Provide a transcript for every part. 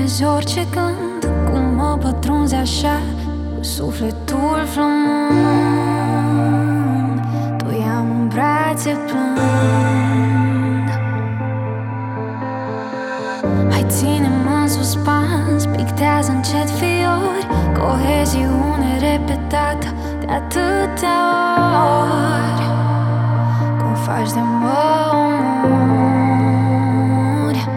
vezi orice gând, cum mă pătrunzi așa, cu sufletul flămând. Tu i-am în brațe plând. Hai, ține-mă în suspans, pictează încet fiori, coeziune repetată de atâtea ori. Cum faci de mă omori.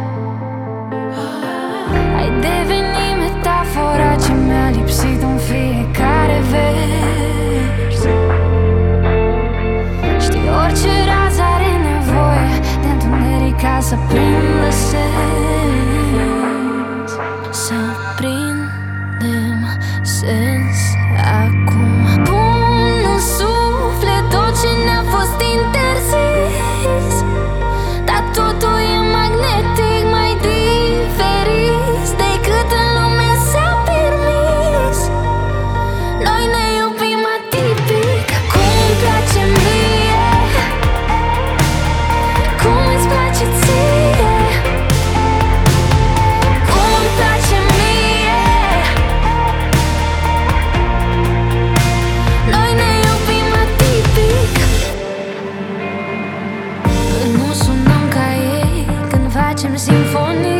Ai devenit metafora ce mi-a lipsit în fiecare vers. Știi, orice rază are nevoie de întuneric ca să prindă sens. Să prindem sens acum. Pun în suflet tot ce ne-a fost interzis, dar totul e magnetic, mai diferit decât în lume s-a permis. Noi ne iubim atipic, cum-mi place mie, cum-ți place ție, cum-mi place mie. Noi ne iubim atipic. Când nu sunăm ca ei, când facem simfonii,